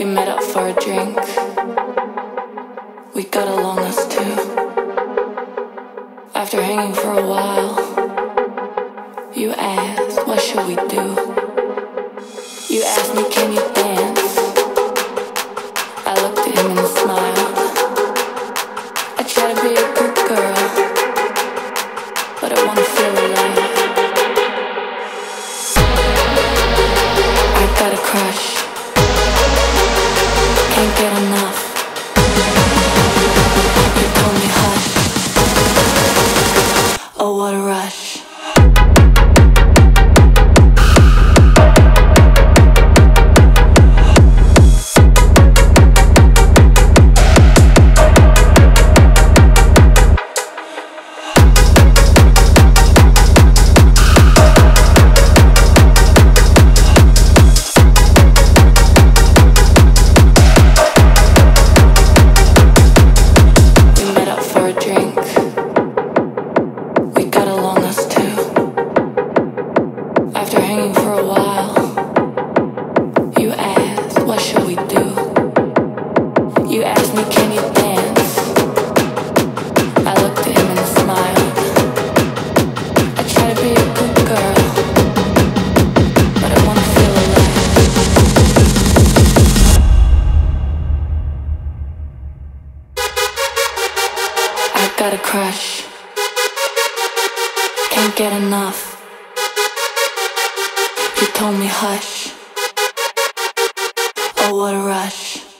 We met up for a drink. We got along us two. After hanging for a while, you asked, what should we do? You asked me, can you dance? I looked at him and smiled. I try to be a good girl, but I wanna feel alive. I got a crush, can't get enough. You told me hush. Oh, what a rush. After hanging for a while, you asked, what should we do? You asked me, can you dance? I looked at him and smiled. I try to be a good girl, but I wanna feel alive. I got a crush, can't get enough. You told me hush. Oh, what a rush.